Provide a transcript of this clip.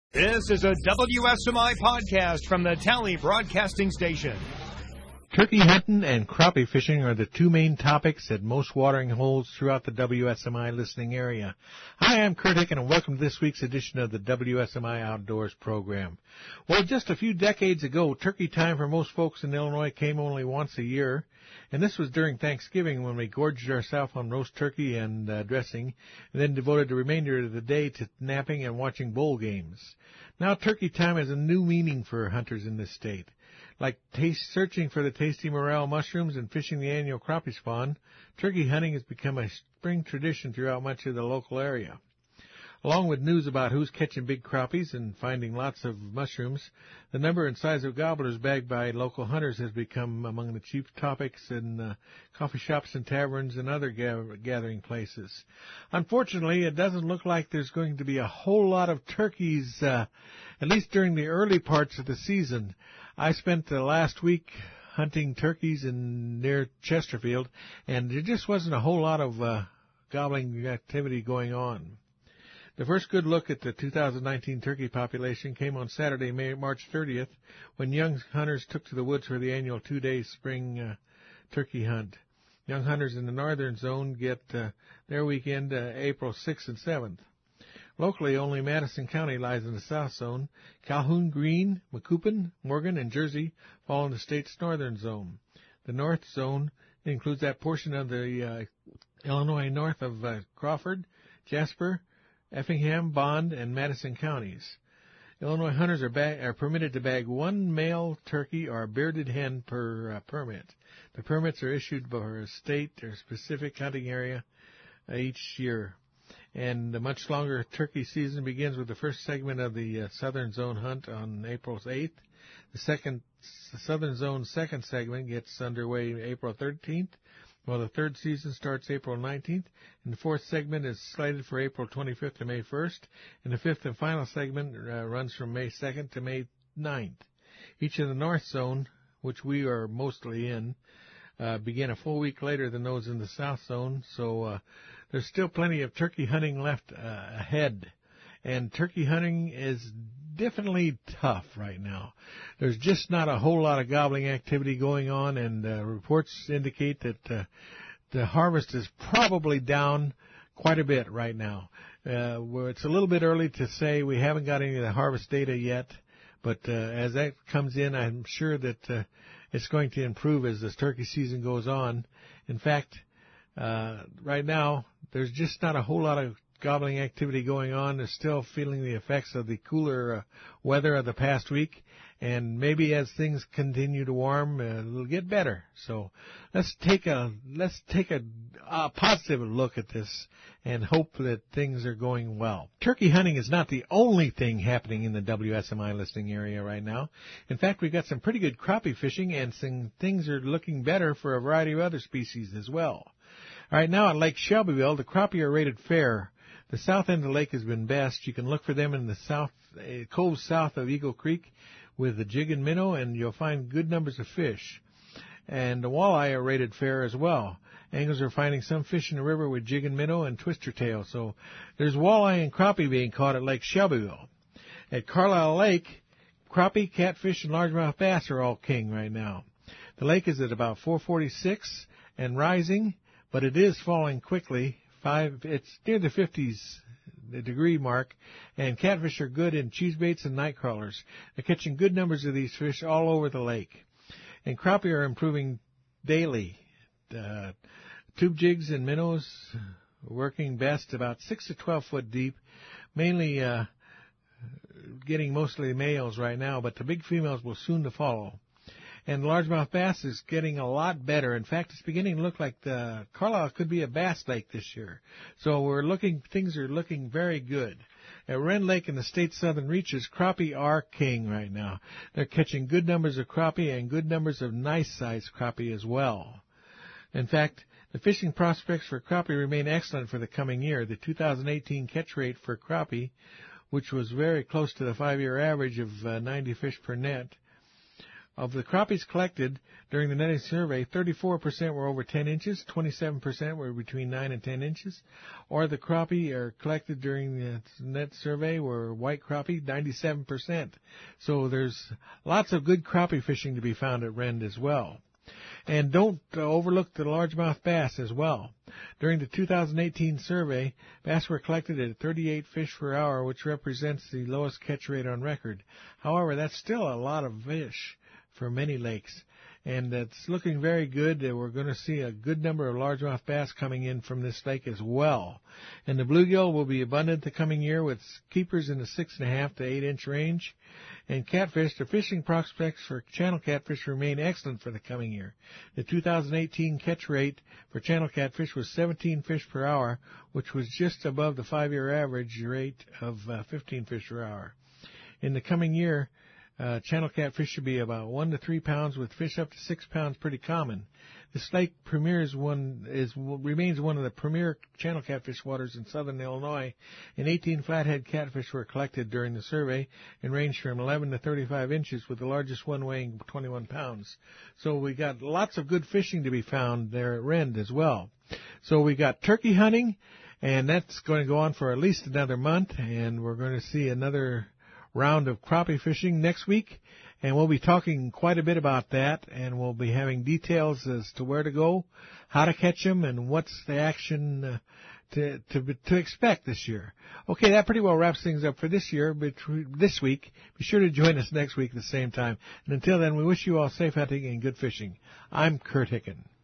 This is a WSMI podcast from the Tally Broadcasting Station. Turkey hunting and crappie fishing are the two main topics at most watering holes throughout the WSMI listening area. Hi, I'm Kurt Hicken, and welcome to this week's edition of the WSMI Outdoors program. Well, just a few decades ago, turkey time for most folks in Illinois came only once a year, and this was during Thanksgiving when we gorged ourselves on roast turkey and dressing, and then devoted the remainder of the day to napping and watching bowl games. Now turkey time has a new meaning for hunters in this state. Like searching for the tasty morel mushrooms and fishing the annual crappie spawn, turkey hunting has become a spring tradition throughout much of the local area. Along with news about who's catching big crappies and finding lots of mushrooms, the number and size of gobblers bagged by local hunters has become among the chief topics in coffee shops and taverns and other gathering places. Unfortunately, it doesn't look like there's going to be a whole lot of turkeys, at least during the early parts of the season. I spent the last week hunting turkeys near Chesterfield, and there just wasn't a whole lot of gobbling activity going on. The first good look at the 2019 turkey population came on Saturday, March 30th, when young hunters took to the woods for the annual two-day spring turkey hunt. Young hunters in the northern zone get their weekend April 6th and 7th. Locally, only Madison County lies in the south zone. Calhoun, Greene, Macoupin, Morgan, and Jersey fall in the state's northern zone. The north zone includes that portion of the Illinois north of Crawford, Jasper, Effingham, Bond, and Madison counties. Illinois hunters are permitted to bag one male turkey or a bearded hen per permit. The permits are issued by a state or specific hunting area each year. And the much longer turkey season begins with the first segment of the Southern Zone hunt on April 8th. The Southern Zone second segment gets underway April 13th, while the third season starts April 19th, and the fourth segment is slated for April 25th to May 1st, and the fifth and final segment runs from May 2nd to May 9th. Each of the North Zone, which we are mostly in, begin a full week later than those in the South Zone, so there's still plenty of turkey hunting left ahead. And turkey hunting is definitely tough right now. There's just not a whole lot of gobbling activity going on, and reports indicate that the harvest is probably down quite a bit right now. It's a little bit early to say. We haven't got any of the harvest data yet, but as that comes in, I'm sure that it's going to improve as this turkey season goes on. In fact, right now, there's just not a whole lot of gobbling activity going on. They're still feeling the effects of the cooler weather of the past week, and maybe as things continue to warm, it'll get better. So let's take a positive look at this and hope that things are going well. Turkey hunting is not the only thing happening in the WSMI listening area right now. In fact, we've got some pretty good crappie fishing, and some things are looking better for a variety of other species as well. All right, now at Lake Shelbyville, the crappie are rated fair. The south end of the lake has been best. You can look for them in the cove south of Eagle Creek with the jig and minnow, and you'll find good numbers of fish. And the walleye are rated fair as well. Anglers are finding some fish in the river with jig and minnow and twister tail. So there's walleye and crappie being caught at Lake Shelbyville. At Carlisle Lake, crappie, catfish, and largemouth bass are all king right now. The lake is at about 446 and rising, but it is falling quickly. It's near the 50s degree mark, and catfish are good in cheesebaits and night crawlers. They're catching good numbers of these fish all over the lake. And crappie are improving daily. Tube jigs and minnows working best about 6 to 12 foot deep, mainly getting mostly males right now, but the big females will soon to follow. And largemouth bass is getting a lot better. In fact, it's beginning to look like the Carlisle could be a bass lake this year. So things are looking very good. At Wren Lake in the state's southern reaches, crappie are king right now. They're catching good numbers of crappie and good numbers of nice-sized crappie as well. In fact, the fishing prospects for crappie remain excellent for the coming year. The 2018 catch rate for crappie, which was very close to the 5-year average of 90 fish per net, Of the crappies collected during the netting survey, 34% were over 10 inches, 27% were between 9 and 10 inches, or the crappie collected during the net survey were white crappie, 97%. So there's lots of good crappie fishing to be found at Rend as well. And don't overlook the largemouth bass as well. During the 2018 survey, bass were collected at 38 fish per hour, which represents the lowest catch rate on record. However, that's still a lot of fish for many lakes, and it's looking very good. We're going to see a good number of largemouth bass coming in from this lake as well. And the bluegill will be abundant the coming year with keepers in the 6.5 to 8 inch range. And catfish, the fishing prospects for channel catfish remain excellent for the coming year. The 2018 catch rate for channel catfish was 17 fish per hour, which was just above the 5-year average rate of 15 fish per hour. In the coming year, channel catfish should be about 1 to 3 pounds, with fish up to 6 pounds pretty common. This lake remains one of the premier channel catfish waters in southern Illinois, and 18 flathead catfish were collected during the survey and ranged from 11 to 35 inches, with the largest one weighing 21 pounds. So we got lots of good fishing to be found there at Rend as well. So we got turkey hunting, and that's going to go on for at least another month, and we're going to see another round of crappie fishing next week, and we'll be talking quite a bit about that, and we'll be having details as to where to go, how to catch them, and what's the action to expect this year. Okay, that pretty well wraps things up for this year, this week. Be sure to join us next week at the same time. And until then, we wish you all safe hunting and good fishing. I'm Kurt Hicken.